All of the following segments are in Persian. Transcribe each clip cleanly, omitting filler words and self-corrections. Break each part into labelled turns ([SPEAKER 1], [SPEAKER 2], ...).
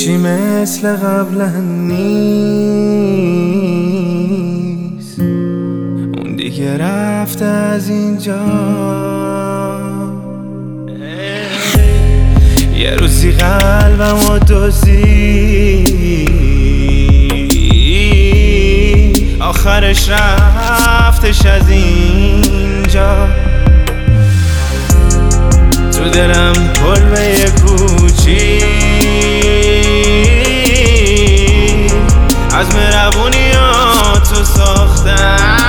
[SPEAKER 1] هیچی مثل قبلا نیست، اون دیگه رفته از اینجا. یه روزی قلبمو دزدید، آخرش رفتش از اینجا. تو دلم کلبه کوچی از مهربونیاتو ساختم.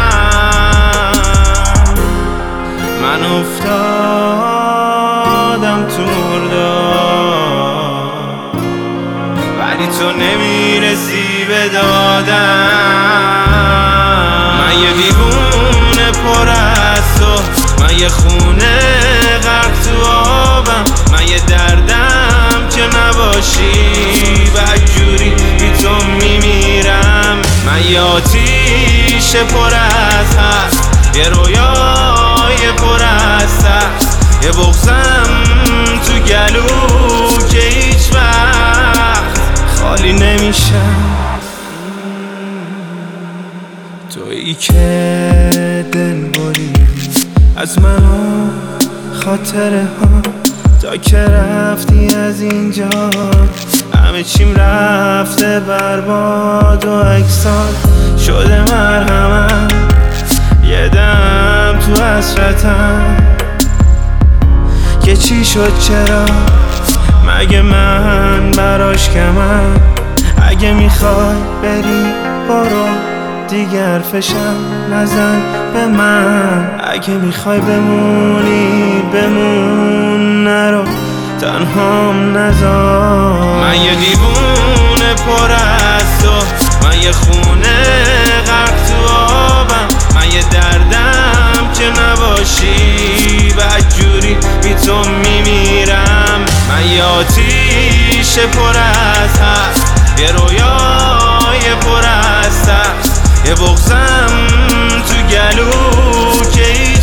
[SPEAKER 1] من افتادم تو مردار، ولی تو نمیرسی به دادم. من یه دیوونه پر از تو، من یه خونه غرق تو آبم، من یه دردم که نباشی بدجوری بی تو میمیرم. من یه آتیش پر از هست، یه رویای پر از ترس، یه بغضم تو گلو که هیچ وقت خالی نمیشم. تویی که دل بریدی از من و خاطره ها، تا که رفتی از اینجا همه چیم رفته برباد و اکسان شده مرهمم. یه دم تو حسرتم که چی شد، چرا مگه من براش کمم؟ اگه میخوای بری برو دیگر فشم نزن به من، اگه میخوای بمونی بمون، نرو تنهام نذار. من یه دیوونه پر از تو، من یه خونه غرق تو آبم، من یه دردم که نباشی بدجوری بی تو میمیرم. من یه آتیش پر از هست، یه رویای پر از ترس، یه بغضم تو گلو که